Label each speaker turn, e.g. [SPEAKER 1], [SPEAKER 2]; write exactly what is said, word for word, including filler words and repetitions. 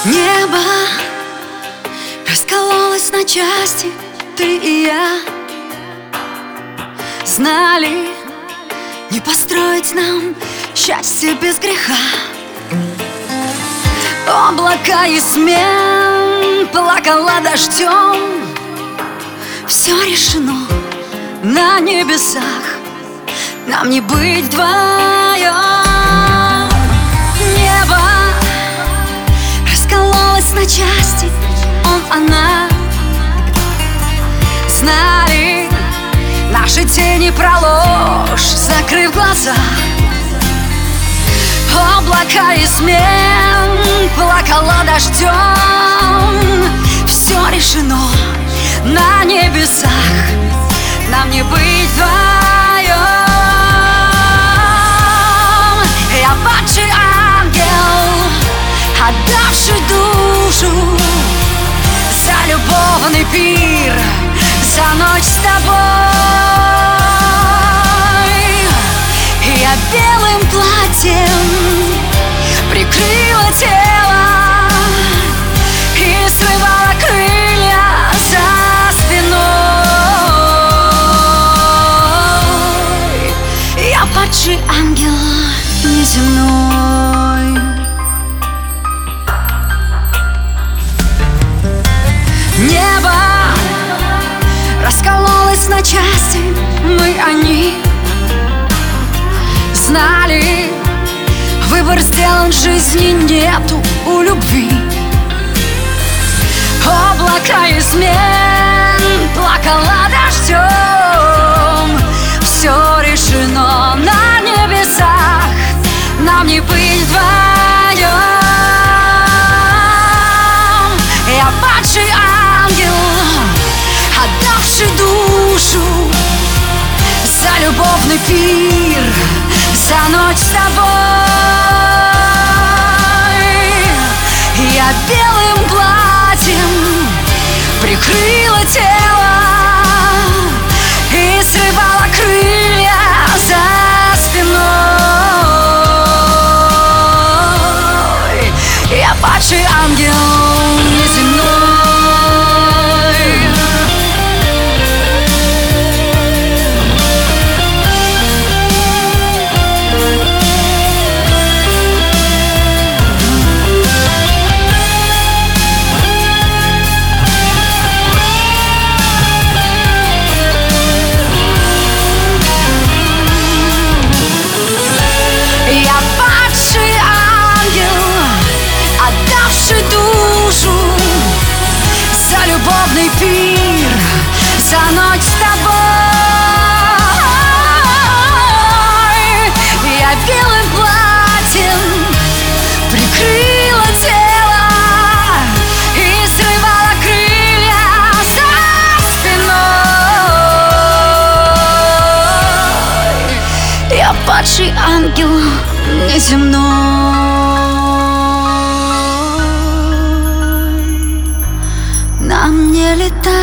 [SPEAKER 1] Небо раскололось на части, ты и я знали, не построить нам счастье без греха. Облака и смен плакала дождем. Все решено на небесах, нам не быть вдвоем. Небо раскололось на части, он, она знали наши тени про ложь, закрыв глаза. Облака и смен плакала дождем. Все решено на небесах, нам не быть вдвоем. Я падший ангел, отдавший душу за любовный пир, за ночь с тобой. Я белым платьем прикрыла тело и срывала крылья за спиной. Я падший ангел неземной. Небо раскололось на части, мы они знали, выбор сделан, жизни нету у любви. Облака и смен плакала дождем. Все решено на небесах, нам не быть вдвоем. Я падший ангел, отдавший душу за любовный пир, за ночь с тобой. Я белым платьем прикрыла тело и срывала крылья за спиной. Я падший ангел неземной. Я падший ангел, отдавший душу за любовный пир, за ночь с тобой. Я белым платьем прикрыла тело и срывала крылья за спиной. Я падший ангел неземной. Нам не летать.